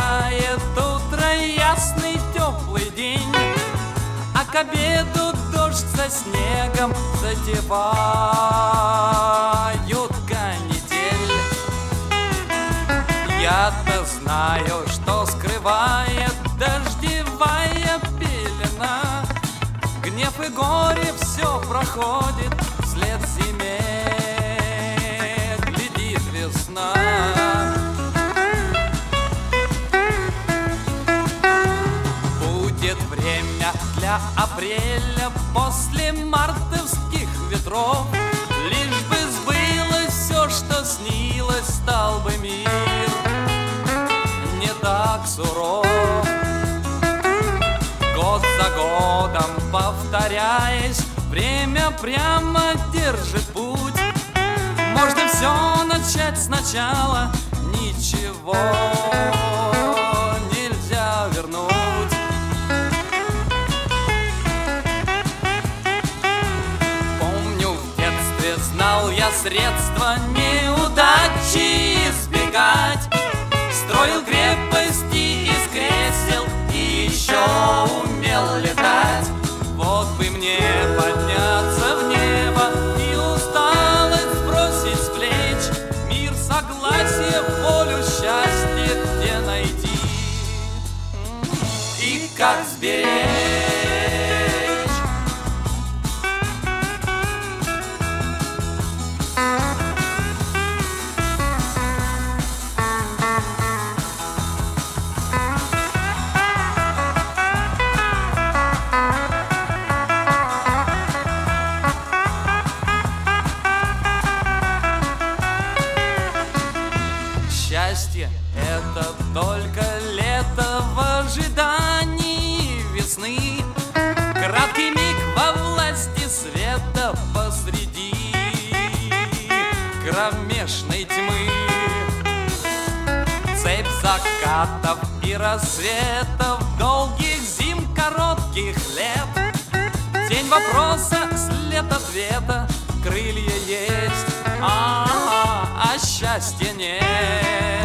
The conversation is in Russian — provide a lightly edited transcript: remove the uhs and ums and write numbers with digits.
Наступает утро, ясный теплый день, а к обеду дождь со снегом затевают канитель. Я-то знаю, что скрывает дождевая пелена. Гнев и горе все проходит вслед зиме. Глядит весна. Будет время для апреля после мартовских ветров. Лишь бы сбылось все, что снилось, стал бы мир не так суров. Год за годом повторяясь, время прямо держит путь. Можно все начать сначала, ничего нельзя вернуть. Помню, в детстве знал я средства неудачи избегать. Строил крепости из кресел и еще умел летать. Вот бы мне подняться в небо и усталость сбросить с плеч. Мир, согласие, волю, счастье где найти и как сберечь. Счастье — это только лето в ожидании весны. Краткий миг во власти света посреди кромешной тьмы. Цепь закатов и рассветов, долгих зим, коротких лет. Тень вопроса, след ответа, крылья есть, а счастья нет.